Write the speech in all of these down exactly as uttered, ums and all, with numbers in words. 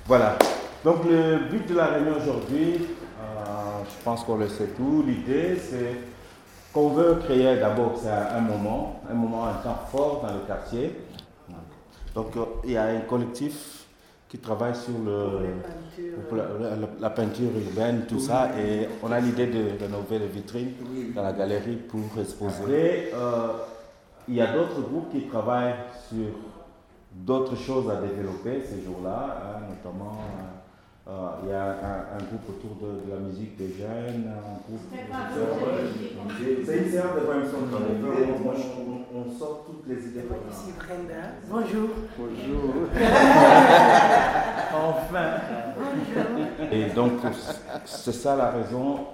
Voilà. Donc le but de la réunion aujourd'hui, euh, je pense qu'on le sait tout. L'idée, c'est qu'on veut créer d'abord c'est un, un moment, un moment, un temps fort dans le quartier. Donc euh, il y a un collectif qui travaille sur le, la, la, la peinture urbaine, tout ça, et on a l'idée de rénover les vitrines dans la galerie pour exposer. Après, euh, il y a d'autres groupes qui travaillent sur d'autres choses à développer ces jours-là, hein, notamment euh, euh, il y a un, un groupe autour de, de la musique des jeunes, un groupe de... C'est une séance de brainstorming. On, on sort toutes les idées. Ici Brenda. Bonjour. Bonjour. Enfin. Bonjour. Et donc c'est ça la raison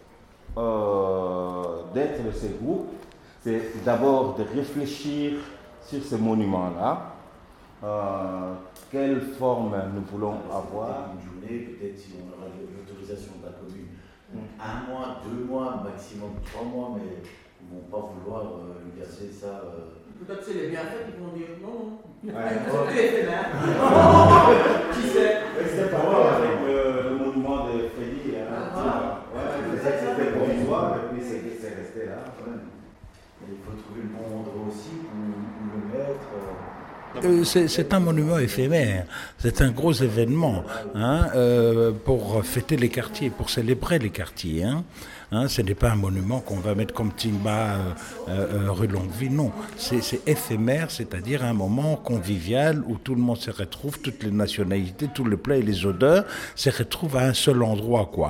euh, d'être de ces groupes, c'est d'abord de réfléchir sur ces monuments-là. Euh, quelle forme nous voulons avoir. Une journée, peut-être si on aura l'autorisation de la commune, un mois, deux mois, maximum trois mois, mais ils ne vont pas vouloir euh, casser ça. Euh... Peut-être c'est les bienfaits qui vont dire non, non. Ouais. Qui sait? C'était pas moi avec le, le monument de Freddy. Hein, ah, ouais, c'était provisoire et puis c'est resté là. Ouais. Il faut trouver le bon endroit aussi où, où le mettre. Euh... Euh, c'est, c'est un monument éphémère, c'est un gros événement hein, euh, pour fêter les quartiers, pour célébrer les quartiers. Hein. Hein, ce n'est pas un monument qu'on va mettre comme Timba euh, euh, rue Longueville, non. C'est, c'est éphémère, c'est-à-dire un moment convivial où tout le monde se retrouve, toutes les nationalités, tous les plats et les odeurs se retrouvent à un seul endroit, quoi.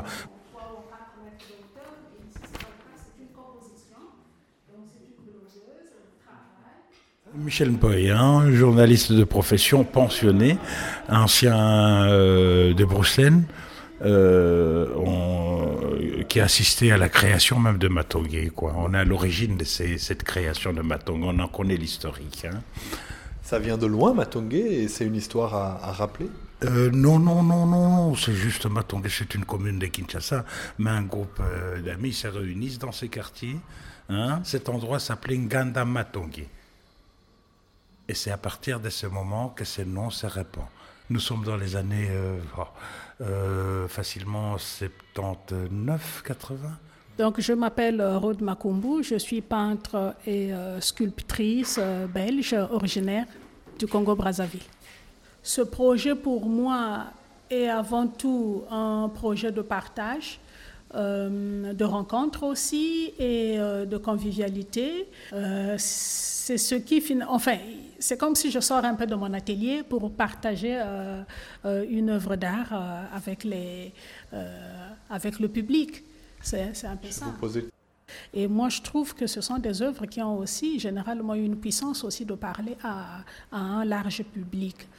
Michel Mpoyan, journaliste de profession pensionné, ancien euh, de Bruxelles, euh, on, qui a assisté à la création même de Matongué, quoi. On est à l'origine de ces, cette création de Matongué, on en connaît l'historique. Hein. Ça vient de loin, Matongué, et c'est une histoire à, à rappeler euh, non, non, non, non, non, c'est juste Matongué, c'est une commune de Kinshasa, mais un groupe euh, d'amis se réunissent dans ces quartiers. Hein. Cet endroit s'appelait Nganda Matongué. Et c'est à partir de ce moment que ce nom se répand. Nous sommes dans les années euh, euh, facilement soixante-dix-neuf quatre-vingts. Donc je m'appelle Rode Makumbu, je suis peintre et euh, sculptrice euh, belge originaire du Congo-Brazzaville. Ce projet pour moi est avant tout un projet de partage, euh, de rencontre aussi et euh, de convivialité. Euh, c'est ce qui, enfin, c'est comme si je sors un peu de mon atelier pour partager euh, euh, une œuvre d'art euh, avec, les, euh, avec le public. C'est, c'est un peu ça. Et moi, je trouve que ce sont des œuvres qui ont aussi généralement une puissance aussi de parler à, à un large public.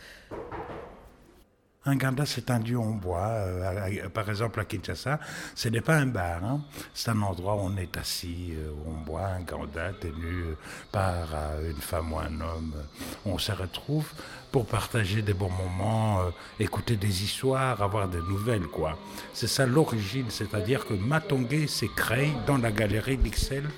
Un Nganda, c'est un lieu en bois. Euh, par exemple, à Kinshasa, ce n'est pas un bar. Hein. C'est un endroit où on est assis, euh, où on boit un Nganda tenu par euh, une femme ou un homme. On se retrouve pour partager des bons moments, euh, écouter des histoires, avoir des nouvelles, quoi. C'est ça l'origine, c'est-à-dire que Matongué s'est créé dans la galerie d'Ix L.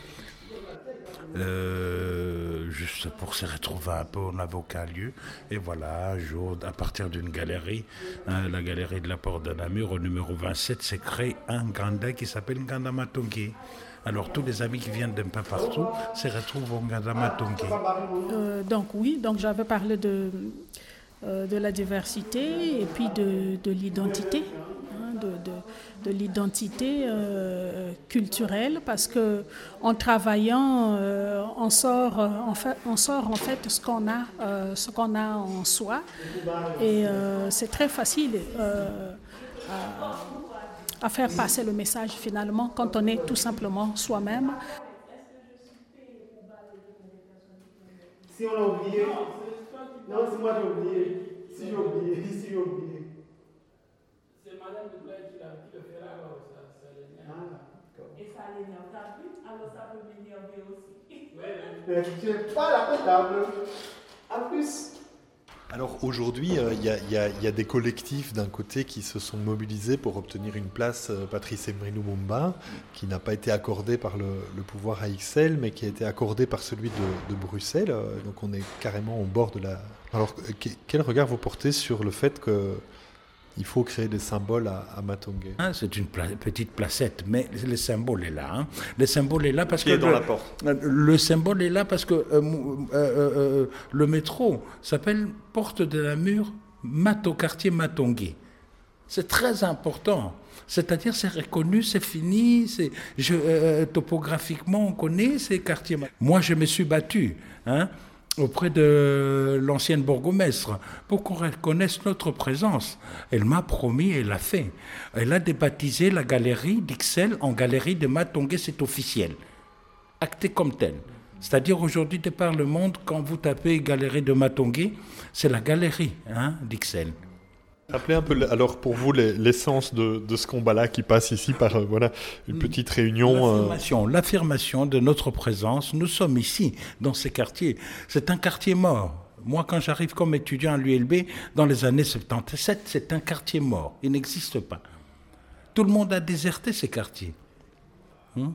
Euh, juste pour se retrouver un peu, on n'avait aucun lieu. Et voilà, un jour, à partir d'une galerie, hein, la galerie de la Porte de Namur, au numéro vingt-sept, s'est créé un Nganda qui s'appelle Nganda Matongué. Alors tous les amis qui viennent d'un peu partout se retrouvent au Nganda Matongué. Euh, donc oui, donc j'avais parlé de, euh, de la diversité et puis de, de l'identité. De, de, de l'identité euh, culturelle, parce que en travaillant, euh, on sort, en fait, on sort en fait ce qu'on a, euh, ce qu'on a en soi, et euh, c'est très facile euh, à, à faire passer le message finalement quand on est tout simplement soi-même. Si on a oublié, non, c'est moi qui ai oublié, si j'ai oublié, si j'ai oublié. C'est Madame de Blaise qui, qui le fera, alors ça, ça l'énerve. Ah, et ça l'énerve t'as vu, alors ça peut m'énerver aussi. Ouais, tu n'es pas la comptable. En plus. Alors aujourd'hui, il euh, y, y, y a des collectifs d'un côté qui se sont mobilisés pour obtenir une place euh, Patrice Emery Lumumba, qui n'a pas été accordée par le, le pouvoir à X L, mais qui a été accordée par celui de, de Bruxelles. Euh, donc on est carrément au bord de la... Alors quel regard vous portez sur le fait que il faut créer des symboles à, à Matongué. Hein, c'est une pla- petite placette, mais le symbole est là. Hein. Le symbole est là parce Qui que est dans le, la porte. le symbole est là parce que euh, euh, euh, le métro s'appelle Porte de la Mure, Mato, quartier Matongué. C'est très important. C'est-à-dire, c'est reconnu, c'est fini, c'est, je, euh, topographiquement, on connaît ces quartiers. Moi, je me suis battu hein, auprès de l'ancienne bourgmestre pour qu'on reconnaisse notre présence. Elle m'a promis, elle l'a fait. Elle a débaptisé la galerie d'Ixelles en galerie de Matongué, c'est officiel. Acté comme tel. C'est-à-dire, aujourd'hui, de par le monde, quand vous tapez galerie de Matongué, c'est la galerie hein, d'Ixelles. Rappelez un peu, alors pour vous, les, l'essence de, de ce combat-là qui passe ici par euh, voilà, une petite réunion. L'affirmation, euh... l'affirmation de notre présence. Nous sommes ici, dans ces quartiers. C'est un quartier mort. Moi, quand j'arrive comme étudiant à l'U L B, dans les années soixante-dix-sept, c'est un quartier mort. Il n'existe pas. Tout le monde a déserté ces quartiers. Hum?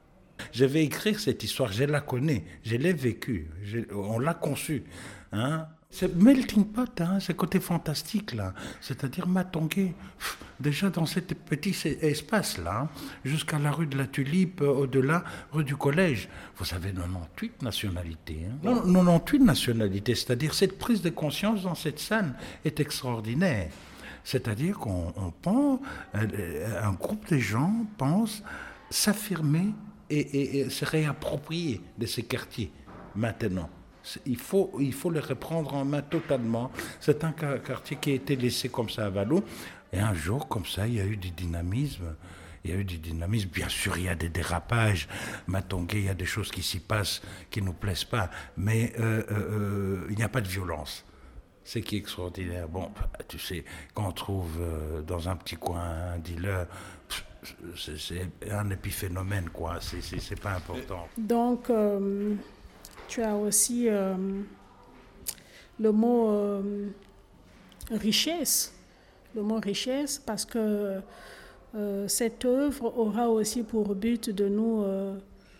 Je vais écrire cette histoire, je la connais, je l'ai vécue, je, on l'a conçue. Hein? C'est melting pot, hein, ce côté fantastique là, c'est-à-dire Matongué, déjà dans ce petit espace-là, hein, jusqu'à la rue de la Tulipe, au-delà, rue du Collège, vous avez quatre-vingt-dix-huit nationalités. Hein. Non, quatre-vingt-dix-huit nationalités, c'est-à-dire cette prise de conscience dans cette scène est extraordinaire. C'est-à-dire qu'on on pense, un groupe de gens pense s'affirmer et, et, et se réapproprier de ces quartiers maintenant. Il faut, il faut les reprendre en main totalement. C'est un quartier qui a été laissé comme ça à Valo. Et un jour, comme ça, il y a eu du dynamisme. Il y a eu du dynamisme. Bien sûr, il y a des dérapages. Matongué, il y a des choses qui s'y passent qui ne nous plaisent pas. Mais euh, euh, il n'y a pas de violence. C'est qui est extraordinaire. Bon, tu sais, quand on trouve euh, dans un petit coin un dealer, c'est, c'est un épiphénomène, quoi. C'est, c'est, c'est pas important. Donc... Euh... Tu as aussi euh, le mot euh, richesse, le mot richesse, parce que euh, cette œuvre aura aussi pour but de nous, euh,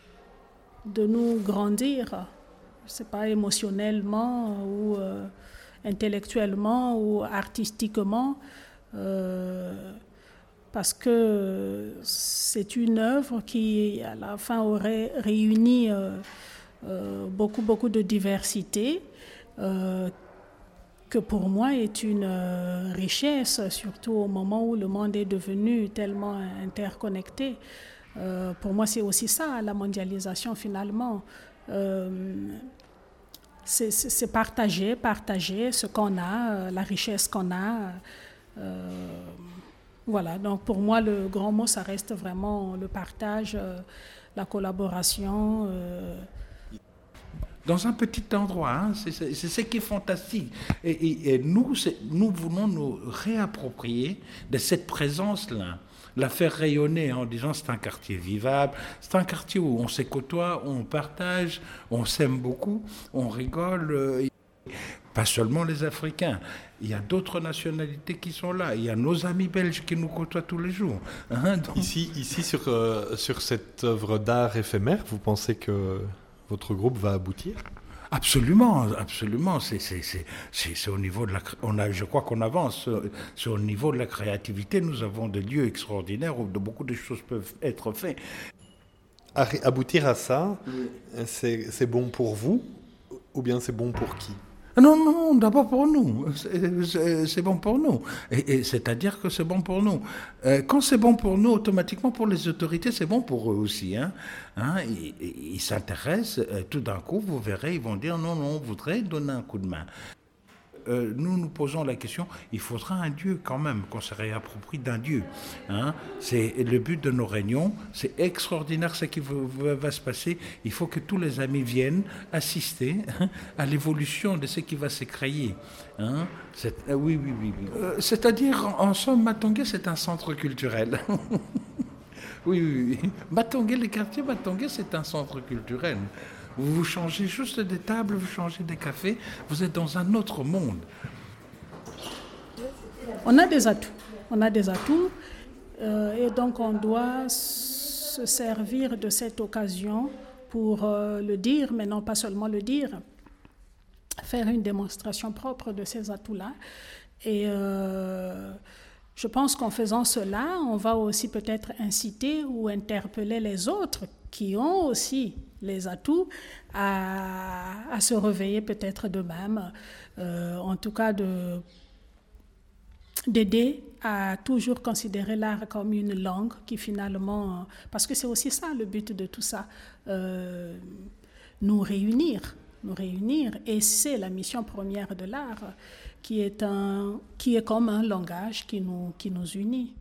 de nous grandir, je ne sais pas, émotionnellement ou euh, intellectuellement ou artistiquement, euh, parce que c'est une œuvre qui, à la fin, aurait réuni... Euh, Euh, beaucoup, beaucoup de diversité, euh, que pour moi est une euh, richesse, surtout au moment où le monde est devenu tellement interconnecté. Euh, pour moi, c'est aussi ça, la mondialisation finalement. Euh, c'est, c'est, c'est partager, partager ce qu'on a, la richesse qu'on a. Euh, voilà, donc pour moi, le grand mot, ça reste vraiment le partage, euh, la collaboration. Euh, Dans un petit endroit, hein, c'est, c'est, c'est ce qui est fantastique. Et, et, et nous, c'est, nous voulons nous réapproprier de cette présence-là, la faire rayonner en disant c'est un quartier vivable, c'est un quartier où on se côtoie, on partage, on s'aime beaucoup, on rigole. Euh, pas seulement les Africains, il y a d'autres nationalités qui sont là, il y a nos amis belges qui nous côtoient tous les jours. Hein, donc... Ici, ici sur, euh, sur cette œuvre d'art éphémère, vous pensez que votre groupe va aboutir ? Absolument, absolument. C'est, c'est, c'est, c'est, c'est au niveau de la, on a, je crois qu'on avance. C'est au niveau de la créativité. Nous avons des lieux extraordinaires où de beaucoup de choses peuvent être faites. Aboutir à ça, c'est, c'est bon pour vous ou bien c'est bon pour qui ? Non, non, d'abord pour nous. C'est, c'est, c'est bon pour nous. Et, et c'est-à-dire que c'est bon pour nous. Euh, quand c'est bon pour nous, automatiquement pour les autorités, c'est bon pour eux aussi. Hein. Hein, ils, ils s'intéressent. Euh, tout d'un coup, vous verrez, ils vont dire non, non, on voudrait donner un coup de main. Euh, nous nous posons la question, il faudra un Dieu quand même, qu'on se réapproprie d'un Dieu. Hein. C'est le but de nos réunions, c'est extraordinaire ce qui va, va, va se passer. Il faut que tous les amis viennent assister hein, à l'évolution de ce qui va se créer. Hein. C'est, euh, oui, oui, oui. oui. Euh, c'est-à-dire, en somme, Matongué, c'est un centre culturel. oui, oui, oui. Matongué, les quartiers Matongué, c'est un centre culturel. Vous vous changez juste des tables, vous changez des cafés, vous êtes dans un autre monde. On a des atouts, on a des atouts euh, et donc on doit se servir de cette occasion pour euh, le dire, mais non pas seulement le dire, faire une démonstration propre de ces atouts-là et euh, Je pense qu'en faisant cela, on va aussi peut-être inciter ou interpeller les autres qui ont aussi les atouts à, à se réveiller peut-être d'eux-mêmes, euh, en tout cas de, d'aider à toujours considérer l'art comme une langue qui finalement, parce que c'est aussi ça le but de tout ça, euh, nous réunir, nous réunir, et c'est la mission première de l'art qui est, un, qui est comme un langage qui nous, qui nous unit.